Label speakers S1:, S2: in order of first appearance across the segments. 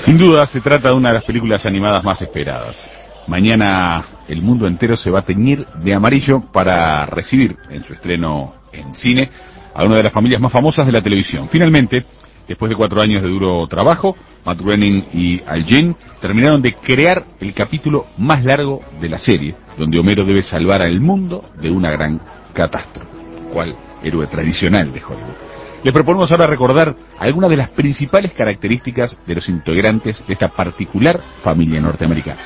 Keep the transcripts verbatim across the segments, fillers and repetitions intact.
S1: Sin duda se trata de una de las películas animadas más esperadas. Mañana el mundo entero se va a teñir de amarillo para recibir en su estreno en cine a una de las familias más famosas de la televisión. Finalmente, después de cuatro años de duro trabajo, Matt Groening y Al Jean terminaron de crear el capítulo más largo de la serie, donde Homero debe salvar al mundo de una gran catástrofe, cual héroe tradicional de Hollywood. Les proponemos ahora recordar algunas de las principales características de los integrantes de esta particular familia norteamericana.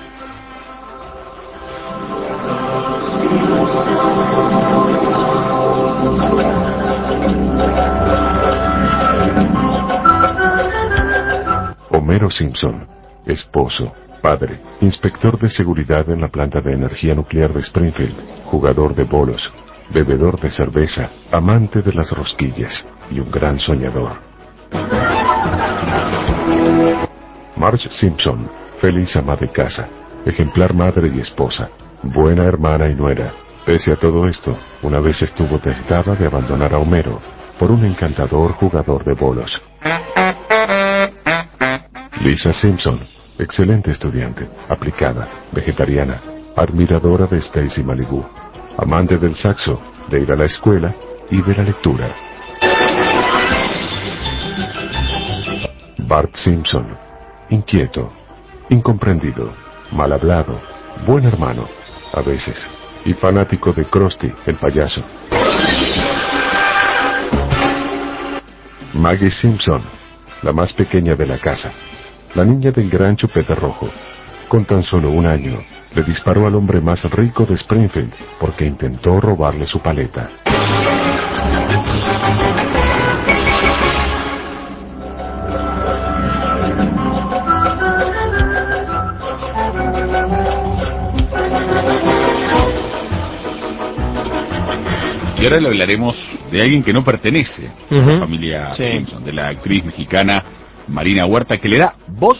S2: Homero Simpson, esposo, padre, inspector de seguridad en la planta de energía nuclear de Springfield, jugador de bolos, bebedor de cerveza, amante de las rosquillas y un gran soñador. Marge Simpson, feliz ama de casa, ejemplar madre y esposa, buena hermana y nuera. Pese a todo esto, una vez estuvo tentada de abandonar a Homero por un encantador jugador de bolos. Lisa Simpson, excelente estudiante, aplicada, vegetariana, admiradora de Stacy Malibu, amante del saxo, de ir a la escuela y de la lectura. Bart Simpson, inquieto, incomprendido, mal hablado, buen hermano, a veces, y fanático de Krusty, el payaso. Maggie Simpson, la más pequeña de la casa, la niña del gran chupete rojo. Con tan solo un año, le disparó al hombre más rico de Springfield porque intentó robarle su paleta.
S1: Y ahora le hablaremos de alguien que no pertenece uh-huh. a la familia sí. Simpson, de la actriz mexicana Marina Huerta, que le da voz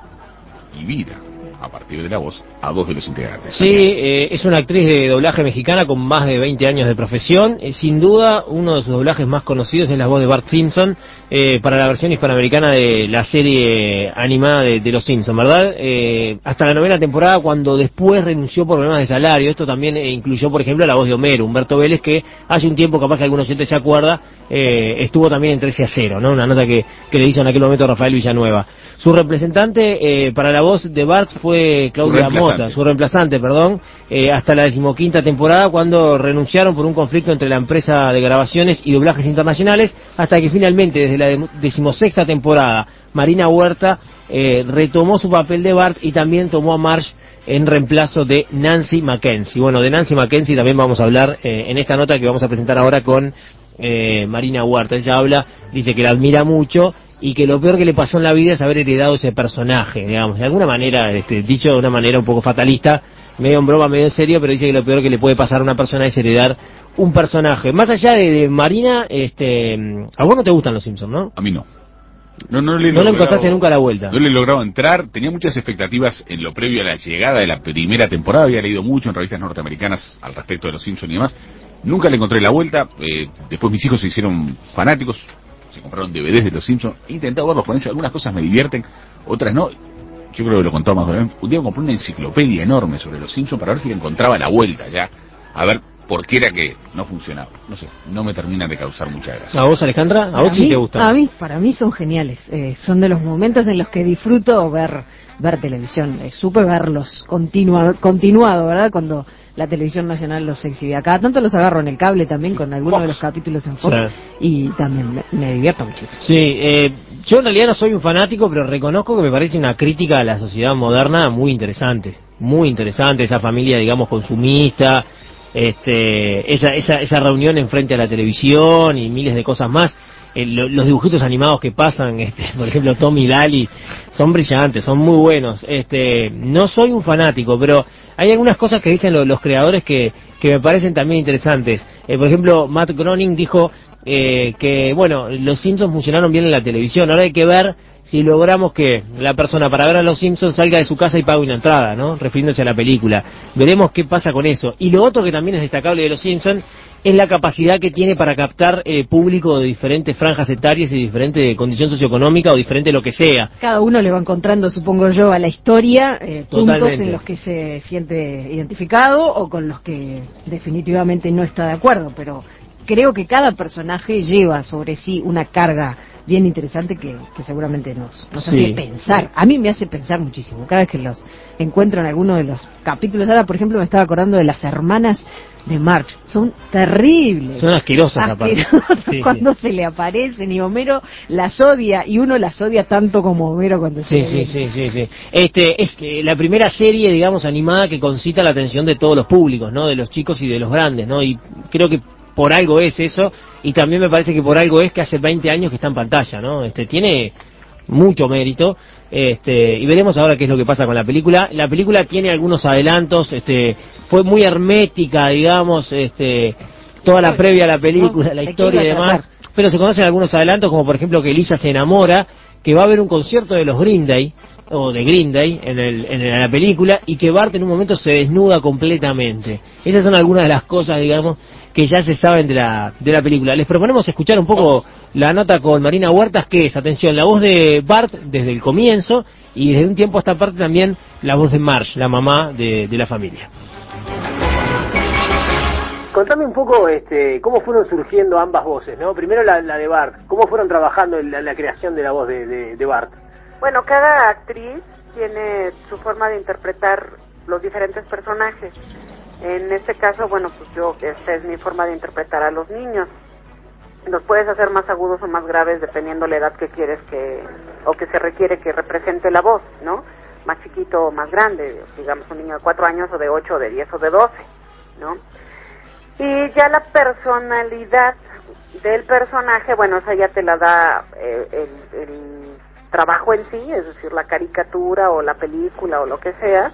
S1: y vida a partir de la voz a dos de los integrantes.
S3: Sí, eh, es una actriz de doblaje mexicana con más de veinte años de profesión. Eh, sin duda, uno de sus doblajes más conocidos es la voz de Bart Simpson eh, para la versión hispanoamericana de la serie animada de, de Los Simpson, ¿verdad? Eh, hasta la novena temporada, cuando después renunció por problemas de salario. Esto también eh, incluyó, por ejemplo, la voz de Homero, Humberto Vélez, que hace un tiempo, capaz que algunos oyentes se acuerda, eh, estuvo también en trece a cero, ¿no? Una nota que, que le hizo en aquel momento Rafael Villanueva. Su representante eh, para la voz de Bart fue Claudia Mota, su reemplazante, perdón, eh, hasta la decimoquinta temporada, cuando renunciaron por un conflicto entre la empresa de grabaciones y doblajes internacionales, hasta que finalmente, desde la decimosexta temporada, Marina Huerta eh, retomó su papel de Bart y también tomó a Marge en reemplazo de Nancy Mackenzie. Bueno, de Nancy Mackenzie también vamos a hablar eh, en esta nota que vamos a presentar ahora con eh, Marina Huerta. Ella habla, dice que la admira mucho y que lo peor que le pasó en la vida es haber heredado ese personaje, digamos, de alguna manera, este, dicho de una manera un poco fatalista, medio en broma, medio en serio, pero dice que lo peor que le puede pasar a una persona es heredar un personaje. Más allá de, de Marina, este, a vos no te gustan los Simpsons, ¿no?
S1: A mí no. No, no, le,
S3: no le encontraste nunca la vuelta.
S1: No le he logrado entrar, tenía muchas expectativas en lo previo a la llegada de la primera temporada, había leído mucho en revistas norteamericanas al respecto de los Simpsons y demás, nunca le encontré la vuelta, eh, después mis hijos se hicieron fanáticos, se compraron D V Ds de los Simpsons, he intentado verlos con ellos, algunas cosas me divierten, otras no. Yo creo que lo contaba más de una vez. Un día compré una enciclopedia enorme sobre los Simpsons para ver si le encontraba la vuelta ya, a ver por qué era que no funcionaba. No sé, no me termina de causar mucha gracia.
S3: ¿A vos, Alejandra? ¿A vos sí te gusta?
S4: A mí, para mí son geniales. Eh, son de los momentos en los que disfruto ver ver televisión. Eh, supe verlos continua, continuado, ¿verdad? Cuando la televisión nacional los exhibía. Cada tanto los agarro en el cable también con algunos Fox. de los capítulos en Fox. Sí. Y también me, me divierto muchísimo.
S3: Sí, eh, yo en realidad no soy un fanático, pero reconozco que me parece una crítica a la sociedad moderna muy interesante. Muy interesante, esa familia, digamos, consumista, este, esa, esa, esa reunión enfrente a la televisión y miles de cosas más. Eh, lo, los dibujitos animados que pasan, este, por ejemplo, Tom y Daly, son brillantes, son muy buenos. Este, no soy un fanático, pero hay algunas cosas que dicen lo, los creadores que, que me parecen también interesantes. Eh, por ejemplo, Matt Groening dijo eh, que, bueno, los Simpsons funcionaron bien en la televisión, ahora hay que ver si logramos que la persona para ver a los Simpsons salga de su casa y pague una entrada, ¿no? Refiriéndose a la película. Veremos qué pasa con eso. Y lo otro que también es destacable de los Simpsons es la capacidad que tiene para captar eh, público de diferentes franjas etarias y diferente condición socioeconómica o diferente lo que sea.
S4: Cada uno le va encontrando, supongo yo, a la historia eh, puntos en los que se siente identificado o con los que definitivamente no está de acuerdo, pero creo que cada personaje lleva sobre sí una carga bien interesante que, que seguramente nos, nos
S3: Sí.
S4: hace pensar. A mí me hace pensar muchísimo. Cada vez que los encuentro en alguno de los capítulos, ahora por ejemplo me estaba acordando de las hermanas de Marge. Son terribles.
S3: Son asquerosas, aparte.
S4: Asquerosas
S3: Sí,
S4: cuando
S3: sí.
S4: se le aparecen y Homero las odia y uno las odia tanto como Homero cuando se
S3: Sí,
S4: le
S3: sí,
S4: viene.
S3: sí, sí, sí. Este, es eh, la primera serie, digamos, animada que concita la atención de todos los públicos, ¿no? De los chicos y de los grandes, ¿no? Y creo que por algo es eso, y también me parece que por algo es que hace veinte años que está en pantalla, ¿no? Este, tiene mucho mérito, este, y veremos ahora qué es lo que pasa con la película. La película tiene algunos adelantos, este, fue muy hermética, digamos, este, toda la previa a la película, la
S4: ¿De qué
S3: historia y
S4: iba a
S3: demás,
S4: tratar?
S3: pero se conocen algunos adelantos, como por ejemplo que Lisa se enamora, que va a haber un concierto de los Green Day, o de Green Day, en, el, en la película, y que Bart en un momento se desnuda completamente. Esas son algunas de las cosas, digamos, que ya se saben de la, de la película. Les proponemos escuchar un poco la nota con Marina Huertas, que es, atención, la voz de Bart desde el comienzo, y desde un tiempo a esta parte también la voz de Marge, la mamá de, de la familia.
S5: Contame un poco este, cómo fueron surgiendo ambas voces, ¿no? Primero la, la de Bart, cómo fueron trabajando en la, la creación de la voz de, de, de Bart.
S6: Bueno, cada actriz tiene su forma de interpretar los diferentes personajes. En este caso, bueno, pues yo, esta es mi forma de interpretar a los niños. Los puedes hacer más agudos o más graves dependiendo la edad que quieres que, o que se requiere que represente la voz, ¿no? Más chiquito o más grande, digamos un niño de cuatro años o de ocho o de diez o de doce, ¿no? Y ya la personalidad del personaje, bueno, esa ya te la da eh, el, el trabajo en sí, es decir, la caricatura o la película o lo que sea,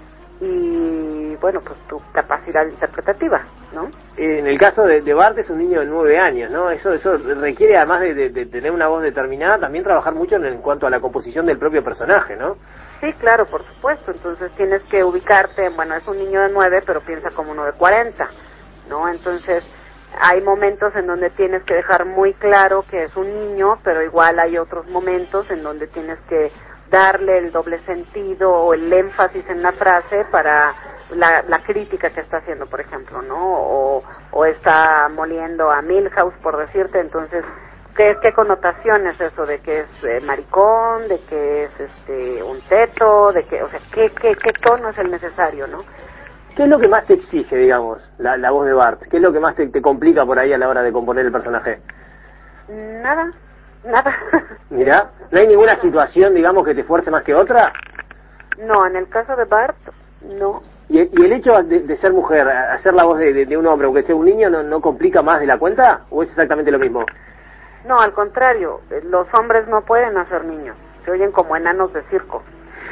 S6: y bueno, pues tu capacidad interpretativa, ¿no?
S5: En el caso de, de Bart es un niño de nueve años, ¿no? Eso eso requiere, además de, de, de tener una voz determinada, también trabajar mucho en, en cuanto a la composición del propio personaje, ¿no?
S6: Sí, claro, por supuesto. Entonces tienes que ubicarte, bueno, es un niño de nueve, pero piensa como uno de cuarenta, ¿no? Entonces hay momentos en donde tienes que dejar muy claro que es un niño, pero igual hay otros momentos en donde tienes que darle el doble sentido o el énfasis en la frase para la, la crítica que está haciendo, por ejemplo, ¿no? O, o está moliendo a Milhouse, por decirte. Entonces, ¿qué, qué connotación es eso de que es eh, maricón, de que es este un teto, de que, o sea, ¿qué, qué, qué tono es el necesario, ¿no?
S5: ¿Qué es lo que más te exige, digamos, la, la voz de Bart? ¿Qué es lo que más te, te complica por ahí a la hora de componer el personaje?
S6: Nada, nada.
S5: Mirá, ¿no hay ninguna situación, digamos, que te fuerce más que otra?
S6: No, en el caso de Bart, no.
S5: ¿Y, y el hecho de, de ser mujer, hacer la voz de, de, de un hombre, aunque sea un niño, ¿no, no complica más de la cuenta? ¿O es exactamente lo mismo?
S6: No, al contrario, los hombres no pueden hacer niños, se oyen como enanos de circo.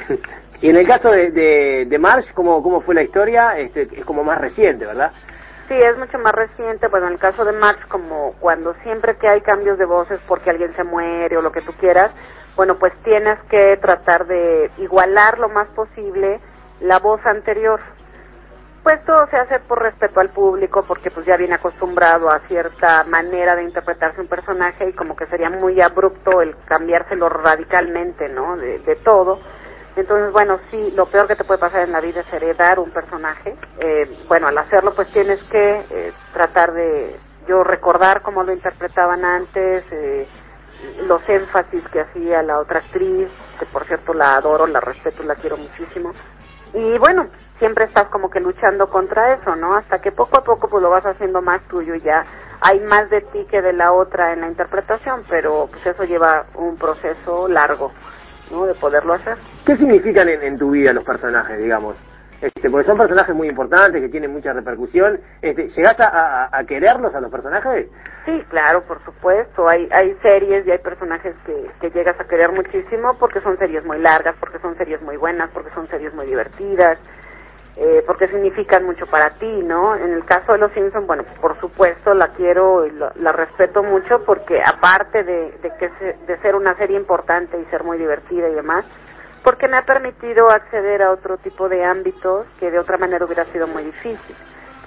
S5: Y en el caso de, de, de Marge, ¿cómo, ¿cómo fue la historia? Este, es como más reciente, ¿verdad?
S6: Sí, es mucho más reciente. Bueno, en el caso de Marge, como cuando siempre que hay cambios de voces porque alguien se muere o lo que tú quieras, bueno, pues tienes que tratar de igualar lo más posible la voz anterior. Pues todo se hace por respeto al público, porque pues ya viene acostumbrado a cierta manera de interpretarse un personaje y como que sería muy abrupto el cambiárselo radicalmente, ¿no? De, de todo. Entonces, bueno, sí, lo peor que te puede pasar en la vida es heredar un personaje. Eh, bueno, al hacerlo, pues tienes que eh, tratar de, yo recordar cómo lo interpretaban antes, eh, los énfasis que hacía la otra actriz, que por cierto la adoro, la respeto, la quiero muchísimo. Y bueno, siempre estás como que luchando contra eso, ¿no? Hasta que poco a poco pues lo vas haciendo más tuyo y ya hay más de ti que de la otra en la interpretación, pero pues eso lleva un proceso largo, ¿no? De poderlo hacer.
S5: ¿Qué significan en, en tu vida los personajes, digamos? Este, porque son personajes muy importantes que tienen mucha repercusión. Este, ¿Llegaste a, a, a quererlos a los personajes?
S6: Sí, claro, por supuesto. Hay hay series y hay personajes que, que llegas a querer muchísimo porque son series muy largas, porque son series muy buenas, porque son series muy divertidas, eh, porque significan mucho para ti, ¿no? En el caso de Los Simpson, bueno, por supuesto la quiero y la, la respeto mucho porque aparte de, de que se, de ser una serie importante y ser muy divertida y demás, porque me ha permitido acceder a otro tipo de ámbitos que de otra manera hubiera sido muy difícil.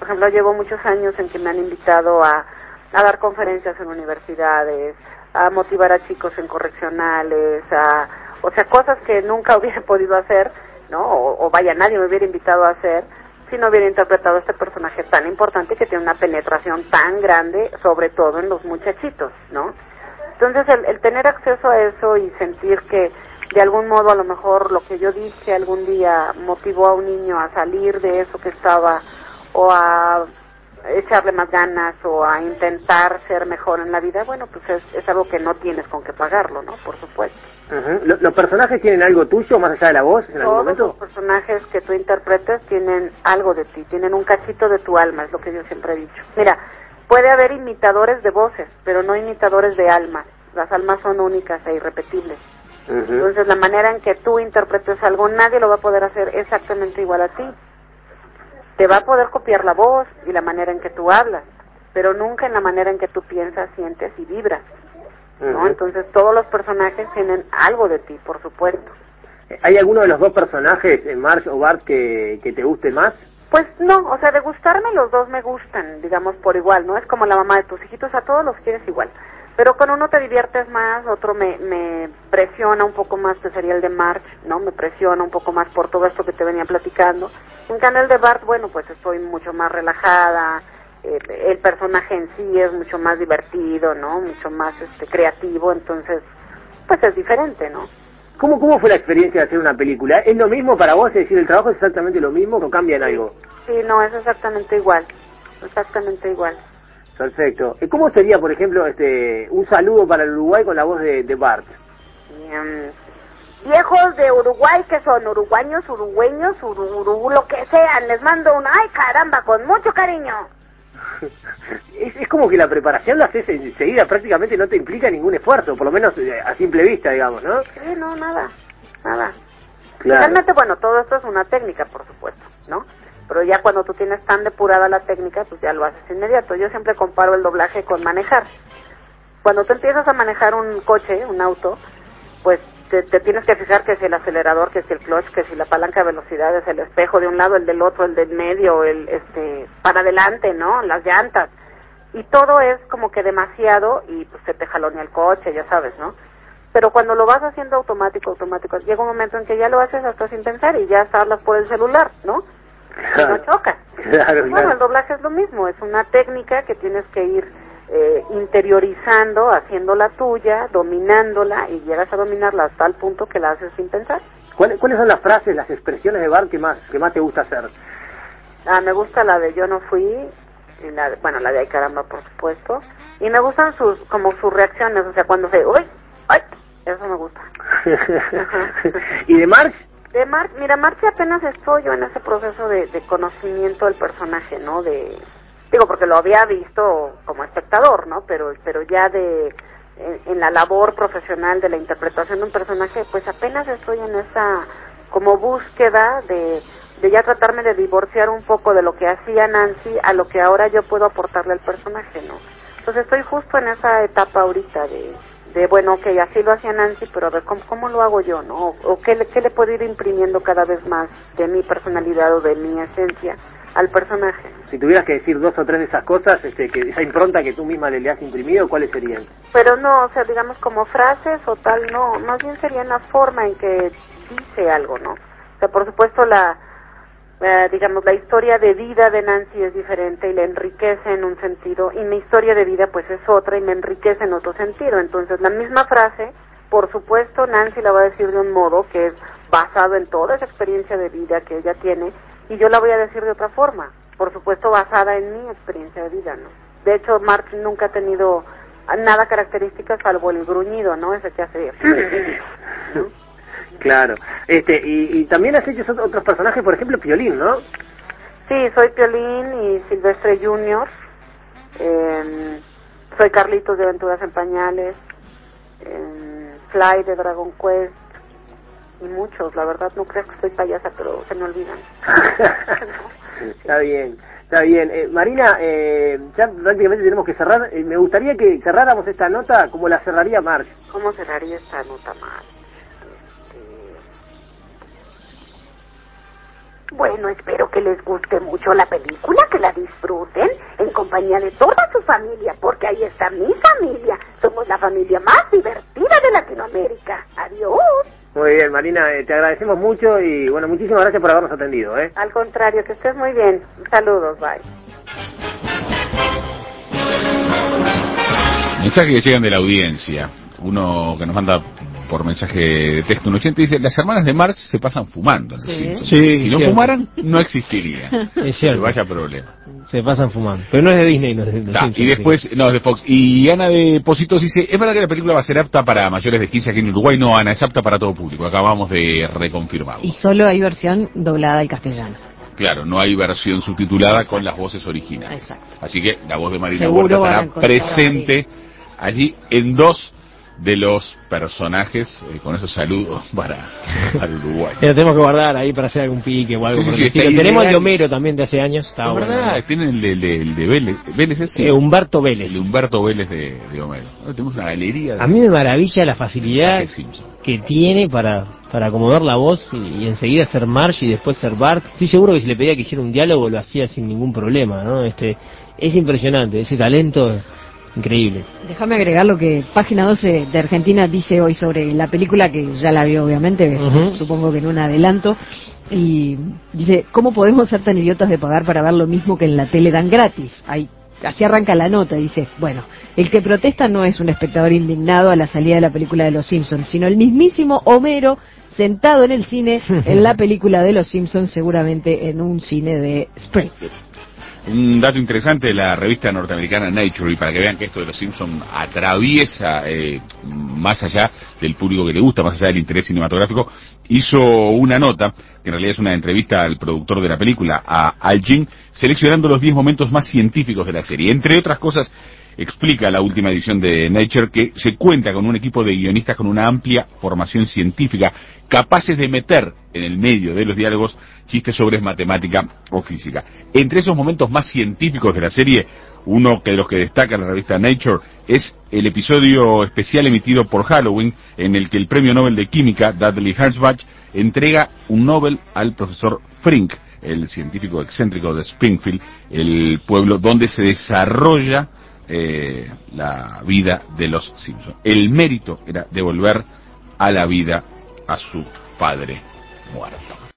S6: Por ejemplo, llevo muchos años en que me han invitado a, a dar conferencias en universidades, a motivar a chicos en correccionales, a, o sea, cosas que nunca hubiera podido hacer, ¿no? O, o vaya, nadie me hubiera invitado a hacer si no hubiera interpretado a este personaje tan importante que tiene una penetración tan grande, sobre todo en los muchachitos, ¿no? Entonces, el, el tener acceso a eso y sentir que de algún modo a lo mejor lo que yo dije algún día motivó a un niño a salir de eso que estaba, o a echarle más ganas, o a intentar ser mejor en la vida, bueno, pues es, es algo que no tienes con qué pagarlo, ¿no? Por supuesto.
S5: Uh-huh. ¿Los personajes tienen algo tuyo más allá de la voz en algún
S6: Todos
S5: momento?
S6: los personajes que tú interpretes tienen algo de ti, tienen un cachito de tu alma, es lo que yo siempre he dicho. Mira, puede haber imitadores de voces, pero no imitadores de almas. Las almas son únicas e irrepetibles. Uh-huh. Entonces, la manera en que tú interpretes algo, nadie lo va a poder hacer exactamente igual a ti. Te va a poder copiar la voz y la manera en que tú hablas, pero nunca en la manera en que tú piensas, sientes y vibras, ¿no? Uh-huh. Entonces, todos los personajes tienen algo de ti, por supuesto.
S5: ¿Hay alguno de los dos personajes, Marge o Bart, que, que te guste más?
S6: Pues no, o sea, de gustarme los dos me gustan, digamos, por igual, ¿no? Es como la mamá de tus hijitos, a todos los quieres igual. Pero con uno te diviertes más, otro me, me presiona un poco más, que sería el de Marge, ¿no? Me presiona un poco más por todo esto que te venía platicando. En cambio el de Bart, bueno, pues estoy mucho más relajada, eh, el personaje en sí es mucho más divertido, ¿no? Mucho más este creativo, entonces, pues es diferente, ¿no?
S5: ¿Cómo, ¿Cómo fue la experiencia de hacer una película? ¿Es lo mismo para vos? Es decir, ¿el trabajo es exactamente lo mismo o cambian algo?
S6: Sí, no, es exactamente igual, exactamente igual.
S5: Perfecto. ¿Cómo sería, por ejemplo, este un saludo para el Uruguay con la voz de, de Bart?
S6: Um, viejos de Uruguay, que son uruguaños, urugueños, uru, uru, lo que sean, les mando un ¡ay, caramba! Con mucho cariño.
S5: es, es como que la preparación la haces enseguida, prácticamente no te implica ningún esfuerzo, por lo menos a simple vista, digamos, ¿no?
S6: Sí, no, nada, nada.
S5: Claro.
S6: Realmente, bueno, todo esto es una técnica, por supuesto, ¿no? Pero ya cuando tú tienes tan depurada la técnica, pues ya lo haces inmediato. Yo siempre comparo el doblaje con manejar. Cuando tú empiezas a manejar un coche, un auto, pues te, te tienes que fijar que si el acelerador, que si el clutch, que si la palanca de velocidades, el espejo de un lado, el del otro, el del medio, el este para adelante, ¿no? Las llantas. Y todo es como que demasiado y pues se te jalonea el coche, ya sabes, ¿no? Pero cuando lo vas haciendo automático, automático, llega un momento en que ya lo haces hasta sin pensar y ya hasta hablas por el celular, ¿no? Y no choca.
S5: Claro,
S6: bueno,
S5: claro.
S6: El doblaje es lo mismo, es una técnica que tienes que ir eh, interiorizando, haciéndola tuya, dominándola, y llegas a dominarla hasta el punto que la haces sin pensar.
S5: ¿Cuál, ¿Cuáles son las frases, las expresiones de Bart que más que más te gusta hacer?
S6: Ah, me gusta la de yo no fui, y la, bueno, la de ay caramba, por supuesto, y me gustan sus como sus reacciones, o sea, cuando se, uy, ay, eso me gusta.
S5: ¿Y de Marge?
S6: De Mar, mira, Marche apenas estoy yo en ese proceso de, de conocimiento del personaje, ¿no? De, digo, porque lo había visto como espectador, ¿no? Pero, pero ya de, en, en la labor profesional de la interpretación de un personaje, pues apenas estoy en esa como búsqueda de, de ya tratarme de divorciar un poco de lo que hacía Nancy a lo que ahora yo puedo aportarle al personaje, ¿no? Entonces estoy justo en esa etapa ahorita de de bueno, ok, así lo hacía Nancy, pero a ver, ¿cómo, cómo lo hago yo, no? O, o qué, le, qué le puedo ir imprimiendo cada vez más de mi personalidad o de mi esencia al personaje.
S5: Si tuvieras que decir dos o tres de esas cosas, este, que esa impronta que tú misma le, le has imprimido, ¿cuáles serían?
S6: Pero no, o sea, digamos como frases o tal, no, más bien sería la forma en que dice algo, ¿no? O sea, por supuesto la... Eh, digamos, la historia de vida de Nancy es diferente y le enriquece en un sentido, y mi historia de vida pues es otra y me enriquece en otro sentido. Entonces, la misma frase, por supuesto, Nancy la va a decir de un modo que es basado en toda esa experiencia de vida que ella tiene, y yo la voy a decir de otra forma, por supuesto, basada en mi experiencia de vida, ¿no? De hecho, Marge nunca ha tenido nada característica salvo el gruñido, ¿no? Ese que hace... ¿no?
S5: Claro. Este, y, y también has hecho otros personajes, por ejemplo, Piolín, ¿no?
S6: Sí, soy Piolín y Silvestre Junior. Eh, soy Carlitos de Aventuras en Pañales. Eh, Fly de Dragon Quest. Y muchos, la verdad, no creo que soy payasa, pero se me olvidan.
S5: Está bien, está bien. Eh, Marina, eh, ya prácticamente tenemos que cerrar. Eh, me gustaría que cerráramos esta nota como la cerraría Marge.
S6: ¿Cómo cerraría esta nota, Marge?
S7: Bueno, espero que les guste mucho la película, que la disfruten en compañía de toda su familia, porque ahí está mi familia. Somos la familia más divertida de Latinoamérica. Adiós.
S5: Muy bien, Marina, eh, te agradecemos mucho y bueno, muchísimas gracias por habernos atendido, ¿eh?
S6: Al contrario, que estés muy bien. Saludos, bye.
S1: Mensajes que llegan de la audiencia. Uno que nos manda por mensaje de texto un ochenta dice: las hermanas de Marge se pasan fumando en los
S3: Sí.
S1: Simpsons.
S3: Sí,
S1: si no
S3: cierto.
S1: fumaran, no existirían.
S3: Es cierto.
S1: Que vaya problema.
S3: Se pasan fumando. Pero no es de Disney, no es de los
S1: Ta,
S3: Simpsons,
S1: y después, no, es de Fox. Y Ana de Positos dice: ¿es verdad que la película va a ser apta para mayores de quince aquí en Uruguay? No, Ana, es apta para todo público. Acabamos de reconfirmarlo.
S4: Y solo hay versión doblada al castellano.
S1: Claro, no hay versión subtitulada. Exacto. Con las voces originales.
S4: Exacto.
S1: Así que la voz de Marina
S4: Seguro
S1: Huerta estará presente allí en dos de los personajes. Eh, con esos saludos para, para Uruguay.
S3: Pero tenemos que guardar ahí para hacer algún pique o algo.
S1: Sí, sí,
S3: por
S1: sí,
S3: el estilo.
S1: está
S3: Tenemos el de
S1: ideal.
S3: Homero también de hace años. Está
S1: Es
S3: bueno.
S1: verdad, tienen el de, el de, el de Vélez. ¿Vélez es? Sí.
S3: Eh, Humberto Vélez.
S1: El de Humberto Vélez de, de Homero. Tenemos una galería de...
S3: A mí me maravilla la facilidad
S1: Simpson.
S3: que tiene para, para acomodar la voz y, y enseguida ser Marge y después ser Bart. Estoy seguro que si le pedía que hiciera un diálogo lo hacía sin ningún problema, ¿no? Este, es impresionante, ese talento increíble.
S4: Déjame agregar lo que Página doce de Argentina dice hoy sobre la película, que ya la vio obviamente, uh-huh. Supongo que en un adelanto, y dice: ¿cómo podemos ser tan idiotas de pagar para ver lo mismo que en la tele dan gratis? Ahí, así arranca la nota, dice: bueno, el que protesta no es un espectador indignado a la salida de la película de Los Simpsons, sino el mismísimo Homero sentado en el cine en la película de Los Simpsons, seguramente en un cine de Springfield.
S1: Un dato interesante de la revista norteamericana Nature, y para que vean que esto de los Simpsons atraviesa eh, más allá del público que le gusta, más allá del interés cinematográfico, hizo una nota, que en realidad es una entrevista al productor de la película, a Al Jean, seleccionando los diez momentos más científicos de la serie. Entre otras cosas, explica la última edición de Nature que se cuenta con un equipo de guionistas con una amplia formación científica, capaces de meter en el medio de los diálogos chistes sobre matemática o física. Entre esos momentos más científicos de la serie, uno de los que destaca la revista Nature es el episodio especial emitido por Halloween, en el que el premio Nobel de Química, Dudley Hershbach, entrega un Nobel al profesor Frink, el científico excéntrico de Springfield, el pueblo donde se desarrolla eh, la vida de los Simpsons. El mérito era devolver a la vida a su padre muerto.